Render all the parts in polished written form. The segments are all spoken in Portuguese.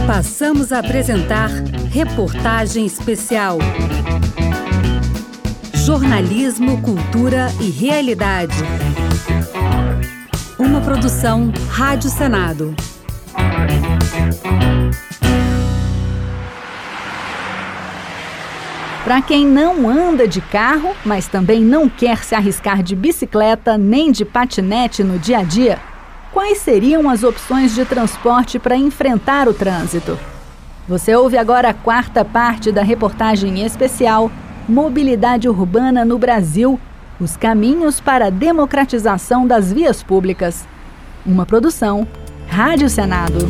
Passamos a apresentar Reportagem Especial. Jornalismo, cultura e realidade. Uma produção Rádio Senado. Para quem não anda de carro, mas também não quer se arriscar de bicicleta nem de patinete no dia a dia, quais seriam as opções de transporte para enfrentar o trânsito? Você ouve agora a quarta parte da reportagem especial Mobilidade Urbana no Brasil, os caminhos para a democratização das vias públicas. Uma produção Rádio Senado.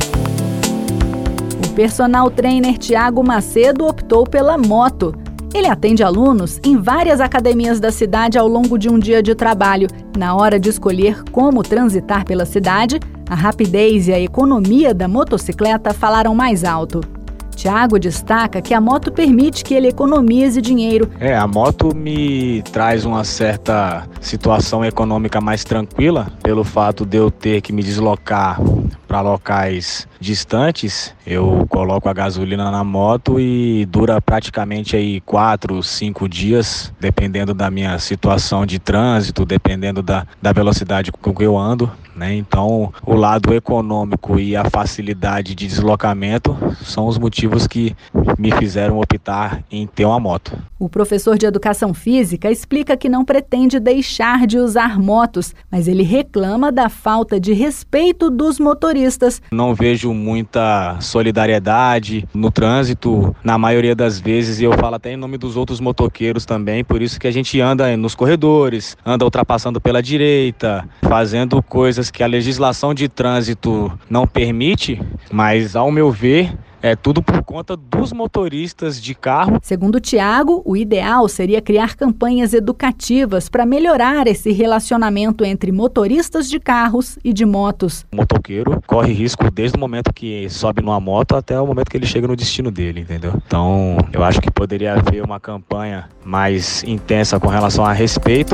O personal trainer Tiago Macedo optou pela moto. Ele atende alunos em várias academias da cidade ao longo de um dia de trabalho. Na hora de escolher como transitar pela cidade, a rapidez e a economia da motocicleta falaram mais alto. Tiago destaca que a moto permite que ele economize dinheiro. A moto me traz uma certa situação econômica mais tranquila, pelo fato de eu ter que me deslocar para locais distantes. Eu coloco a gasolina na moto e dura praticamente aí 4, 5 dias, dependendo da minha situação de trânsito, dependendo da velocidade com que eu ando, né? Então, o lado econômico e a facilidade de deslocamento são os motivos que me fizeram optar em ter uma moto. O professor de Educação Física explica que não pretende deixar de usar motos, mas ele reclama da falta de respeito dos motoristas. Não vejo muita solidariedade no trânsito, na maioria das vezes, e eu falo até em nome dos outros motoqueiros também, por isso que a gente anda nos corredores, anda ultrapassando pela direita, fazendo coisas que a legislação de trânsito não permite, mas ao meu ver, é tudo por conta dos motoristas de carro. Segundo Tiago, o ideal seria criar campanhas educativas para melhorar esse relacionamento entre motoristas de carros e de motos. O motoqueiro corre risco desde o momento que sobe numa moto até o momento que ele chega no destino dele, entendeu? Então, eu acho que poderia haver uma campanha mais intensa com relação a respeito.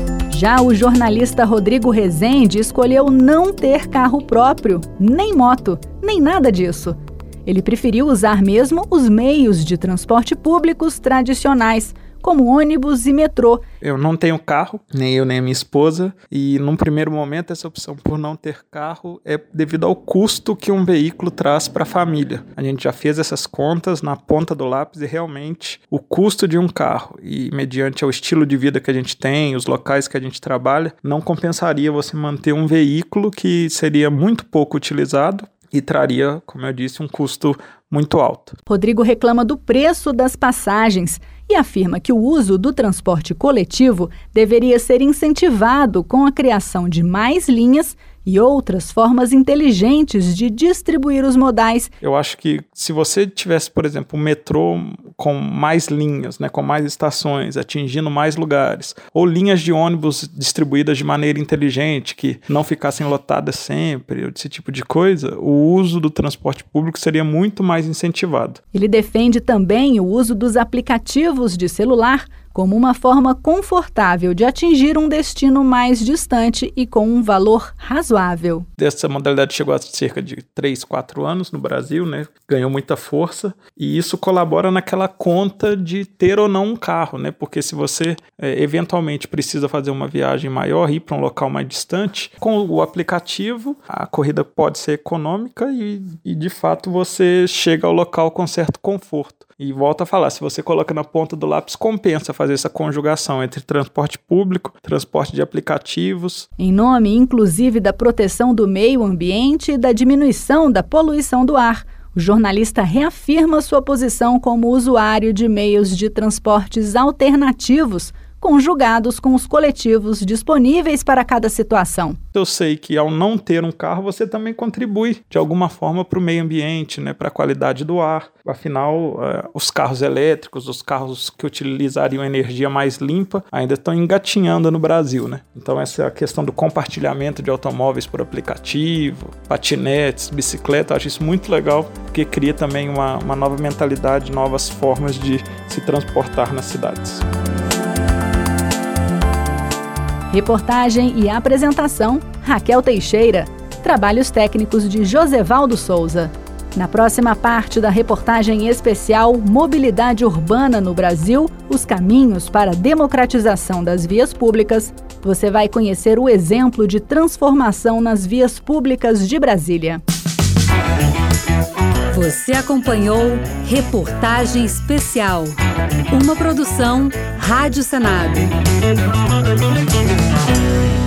Já o jornalista Rodrigo Rezende escolheu não ter carro próprio, nem moto, nem nada disso. Ele preferiu usar mesmo os meios de transporte públicos tradicionais, como ônibus e metrô. Eu não tenho carro, nem eu nem a minha esposa, e num primeiro momento essa opção por não ter carro é devido ao custo que um veículo traz para a família. A gente já fez essas contas na ponta do lápis e realmente o custo de um carro, e mediante o estilo de vida que a gente tem, os locais que a gente trabalha, não compensaria você manter um veículo que seria muito pouco utilizado e traria, como eu disse, um custo muito alto. Rodrigo reclama do preço das passagens e afirma que o uso do transporte coletivo deveria ser incentivado com a criação de mais linhas e outras formas inteligentes de distribuir os modais. Eu acho que se você tivesse, por exemplo, um metrô com mais linhas, né, com mais estações, atingindo mais lugares, ou linhas de ônibus distribuídas de maneira inteligente, que não ficassem lotadas sempre, esse tipo de coisa, o uso do transporte público seria muito mais incentivado. Ele defende também o uso dos aplicativos de celular como uma forma confortável de atingir um destino mais distante e com um valor razoável. Essa modalidade chegou há cerca de 3, 4 anos no Brasil, né? Ganhou muita força e isso colabora naquela conta de ter ou não um carro, né? Porque se você eventualmente precisa fazer uma viagem maior, ir para um local mais distante, com o aplicativo a corrida pode ser econômica e de fato você chega ao local com certo conforto. E volto a falar, se você coloca na ponta do lápis, compensa fazer essa conjugação entre transporte público, transporte de aplicativos. Em nome, inclusive, da proteção do meio ambiente e da diminuição da poluição do ar, o jornalista reafirma sua posição como usuário de meios de transportes alternativos, conjugados com os coletivos disponíveis para cada situação. Eu sei que ao não ter um carro, você também contribui de alguma forma para o meio ambiente, né, para a qualidade do ar. Afinal, os carros elétricos, os carros que utilizariam energia mais limpa, ainda estão engatinhando no Brasil, né? Então essa é a questão do compartilhamento de automóveis por aplicativo, patinetes, bicicleta, eu acho isso muito legal, porque cria também uma nova mentalidade, novas formas de se transportar nas cidades. Reportagem e apresentação, Raquel Teixeira. Trabalhos técnicos de Josevaldo Souza. Na próxima parte da reportagem especial Mobilidade Urbana no Brasil, os caminhos para a democratização das vias públicas, você vai conhecer o exemplo de transformação nas vias públicas de Brasília. Você acompanhou Reportagem Especial, uma produção Rádio Senado.